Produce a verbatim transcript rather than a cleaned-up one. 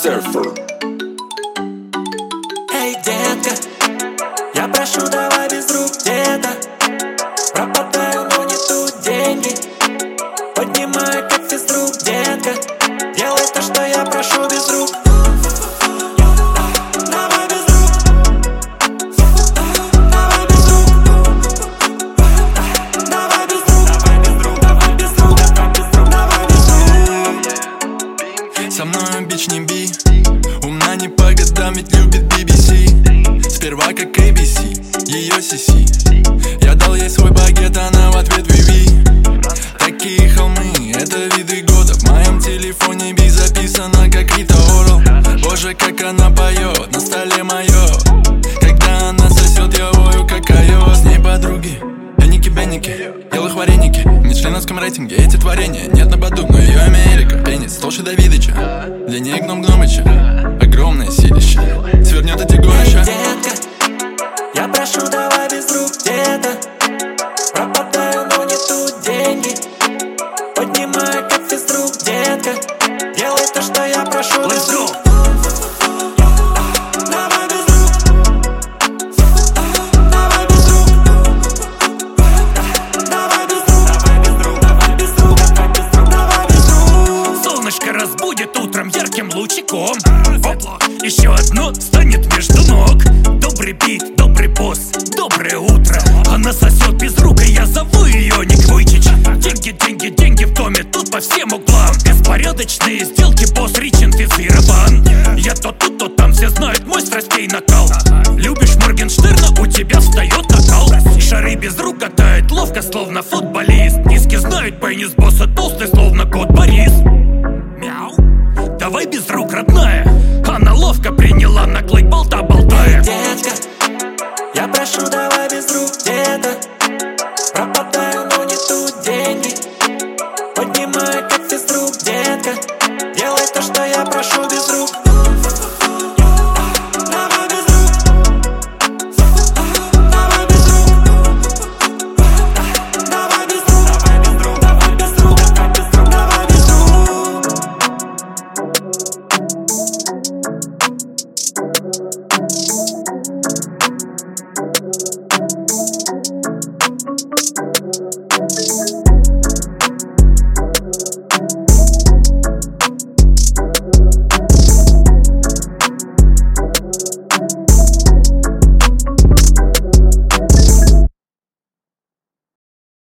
Surfer. Эй, детка, я прошу, давай без рук где-то. Пропадаю, но не тут деньги. Поднимай, как физрук, детка. Делай то, что я прошу, без рук. Давай без рук. Давай без рук. Давай без рук. Давай без рук. Давай без рук. Давай без рук. Со мной бич не би. Умна не по годам, ведь любит би би си. Сперва как эй би си, ее си си. Я дал ей свой багет, она в ответ ви-ви. Такие холмы, это виды года. В моем телефоне би записано как Рита Ора. Боже, как она поет, на столе мое. Когда она сосет, я вою как айо. С ней подруги, эники-бенники, елых вареники. Не в членовском рейтинге эти творения. Нет на Баду, но ее Америка. Пенис толще Давидыча, длиннее гном Гномыча. Огромное силище, свернет эти горища. Детка, я прошу, давай без рук где-то. Пропадаю, но не тут деньги. Поднимай, как физрук, детка. Делай то, что я прошу, без рук. Давай без рук. Давай без рук. Давай без рук. Давай без рук. Давай без рук. Давай без рук. Солнышко разбудит утром ярким лучиком. Оп, еще одно станет между ног. Добрый бит, добрый босс, доброе утро. Она сосет без рук, и я зову ее Ник Вуйчич. Деньги, деньги, деньги в доме, тут по всем углам. Беспорядочные сделки, босс ричинфицирован. Я то тут, то там, все знают мой страстей накал. Любишь Моргенштерна, у тебя встает накал. Шары без рук катает ловко, словно футбол.